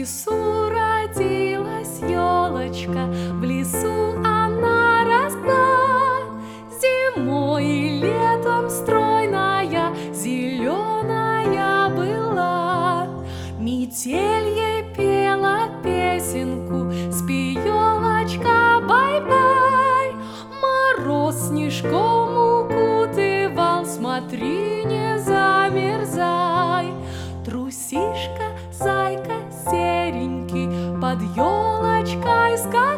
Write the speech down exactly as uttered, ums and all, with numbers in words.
лесу родилась елочка, в лесу она росла. Зимой и летом стройная, зеленая была. Метель ей пела песенку: спи, елочка, бай-бай. Мороз снежком укутывал, смотри, не замерзай. Трусишка, зайка серенький, под елочкой скакал.